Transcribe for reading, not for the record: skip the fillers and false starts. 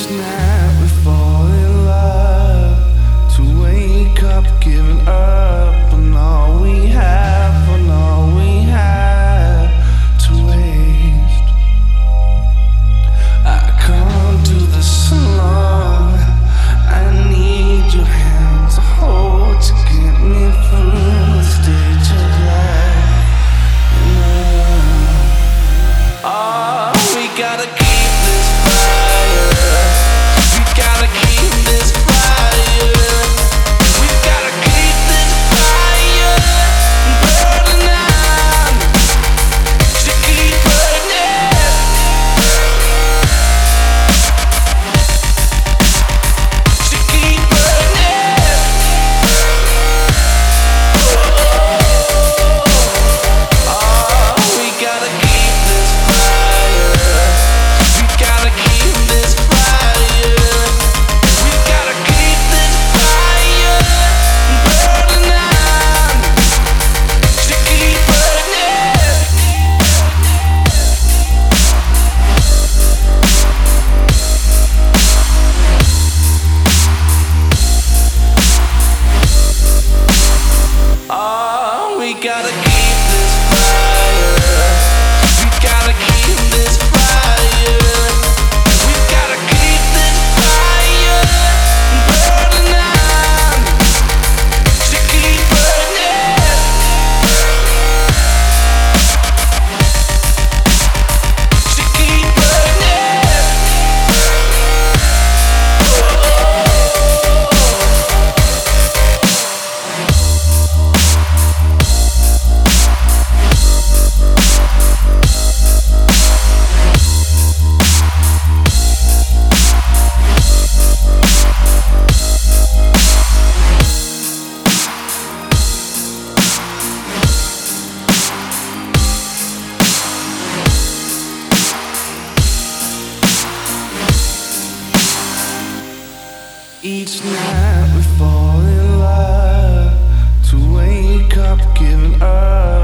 Each night we fall in love, to wake up giving up on all we have, on all we have to waste. I can't do this alone. I need your hand to hold to get me through the stage of life. Oh, we gotta keep this fire. We gotta keep this fire. We gotta keep this fire burning on. To keep burning. To keep burning. Oh, we gotta keep this fire. We gotta keep this fire. We gotta keep this fire burning on. To keep burning. Oh, we gotta keep this fire. We gotta keep this fire. We gotta keep this fire burning on. To keep burning. To keep burning. Each night we fall in love, to wake up giving up.